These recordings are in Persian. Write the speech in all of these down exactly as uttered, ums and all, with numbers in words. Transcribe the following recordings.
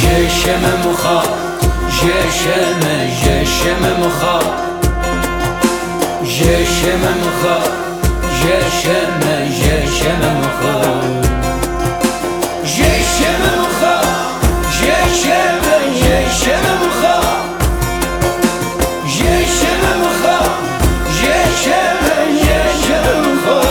جشم مخا جشم جشم مخا جشم مخا جشم جشم مخا جشم مخا جشم جشم مخا جشم مخا جشم جشم مخا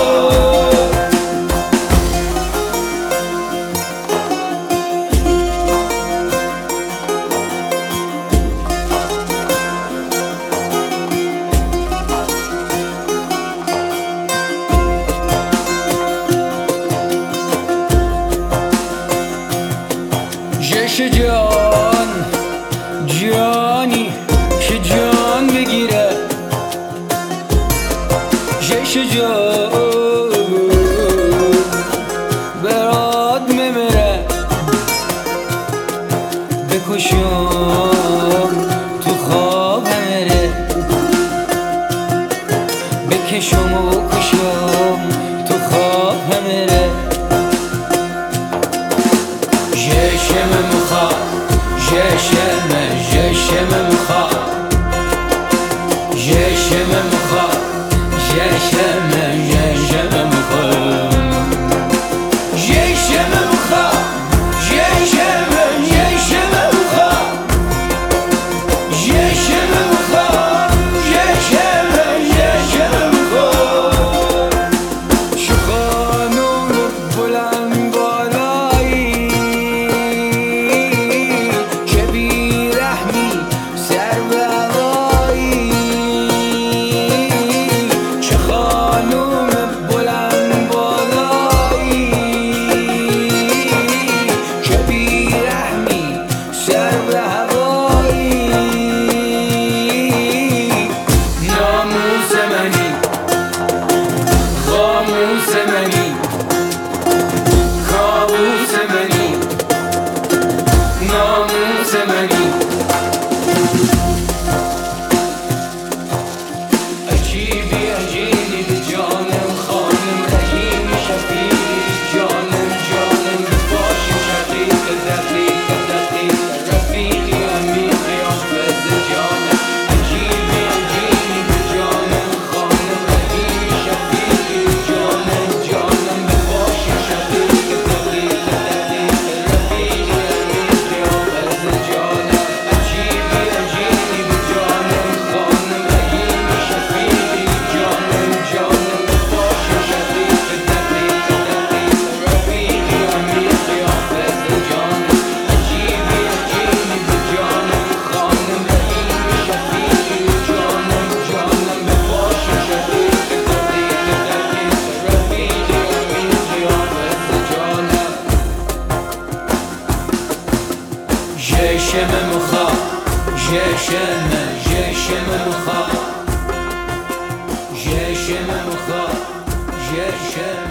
جان جانی که جان بگیره جش جان برات میمیره بکشم تو خواب میره بکشم و بکشم تو خواب میره جشم مخا جشم جشم مخا جشم مخا جشم جشم مخا جشم مخا جشم جشم مخا جشم مخا جشم جشم مخا شو خانوم بلند جشم مخا جشم جشم مخا جشم مخا جشم